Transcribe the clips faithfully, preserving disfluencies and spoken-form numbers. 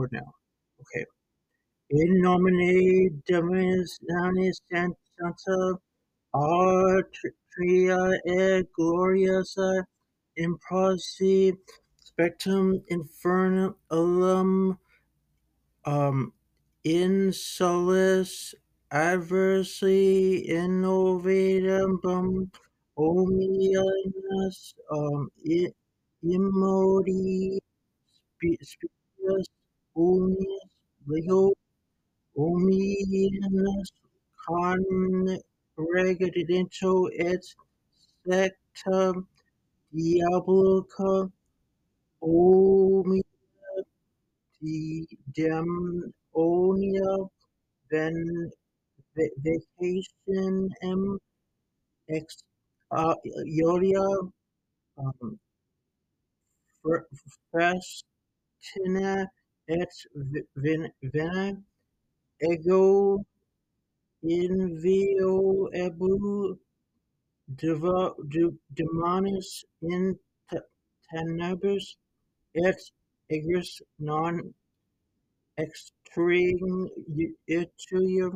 forward now. Okay. In nomine Dominus Dominus Sancta Patria et Gloriosa in prosi spectrum infernum um in solis adversely innovatum omnius um i- immodi spe- spiritus omnius lego omnius congregatio et secta diabolica omnia demonia ven va- vacation m ex uh, Ioria um fr- festina et v- ven vena ego invio ebu diva de- demonis in te- tenebris et egris non extreme ituium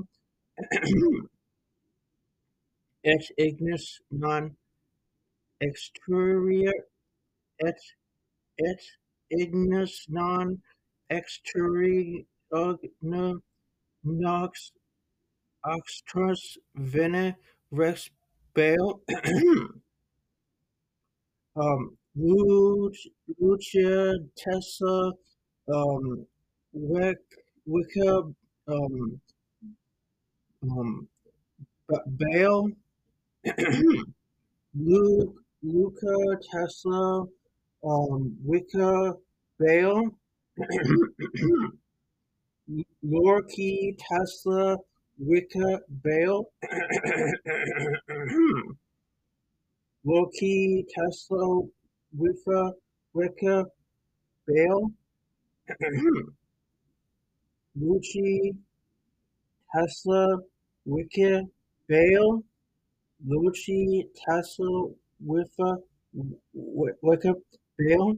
et ignis non exterior et et ignis non exterior nox oxtros vene rex bail um Luc- Lucia Tesla um Wick Wicca um um Ba- Baal Luke Luca Tesla um Wicca Baal Lorky Tesla Wicca Baal Loki Tesla Wicca Wicca Baal Luci Tesla Wicca Baal Luci Tesla Wicca Wicca Baal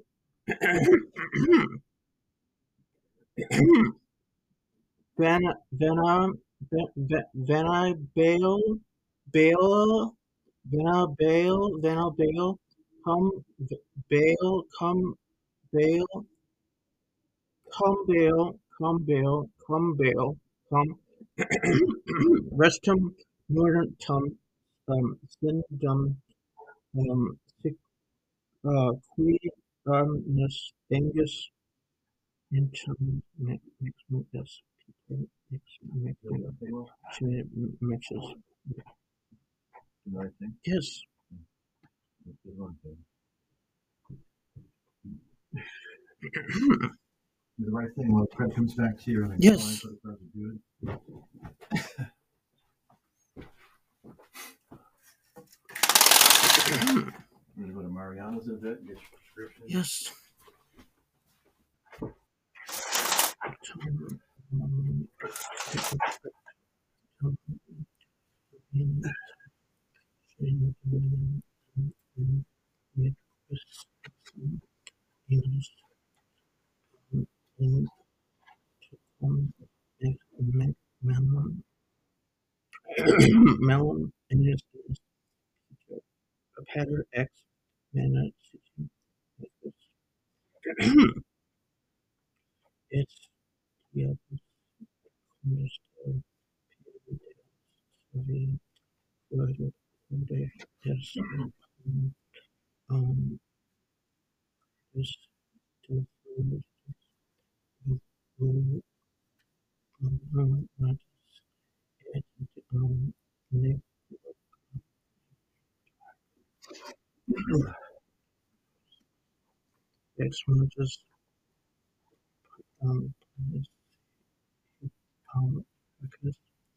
Van Venom Vena Baal Baal Vena Baal Vena Baal come Baal come Baal come Baal come Baal come Baal come Restum Northern Tum um Sindum um Sic uh Qui um Nus Angus Intum Mix Mix Mix mixes. The right thing? Yes. That's the wrong thing. Do the right thing while Fred comes back to you. And Yes. the slides are good. You're gonna go to Mariana's in a bit and get your prescription. Yes. Melon and his Patter X mana it's yeah yes um this um Nick X one just um um because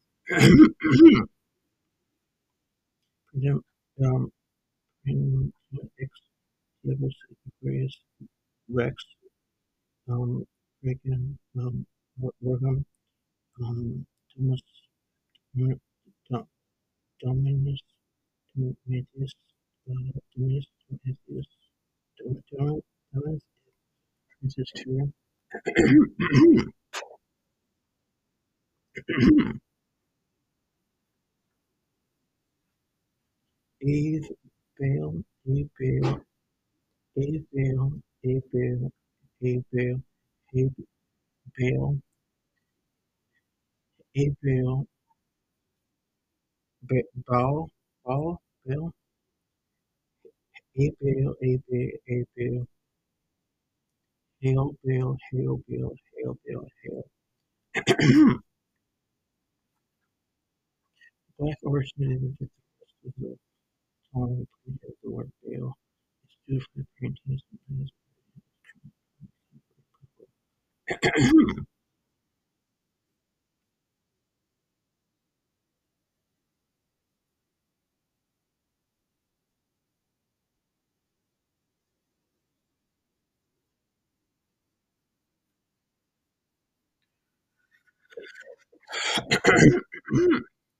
um in X levels various Rex um Reagan um Wortham um Thomas Dominus Dominus uh Dominus Dominus Dominus Dominus is true Eve, Bale, Abel, Abel, Abel, Abel, Abel, Abel, Ba- Baal, Baal, Baal, Abel, Abel, Abel, Hail, Baal, Hail, Baal, Hail, Baal, Hail. Black originated with the rest of the song played of the word Baal. It's due for the paintings and plays.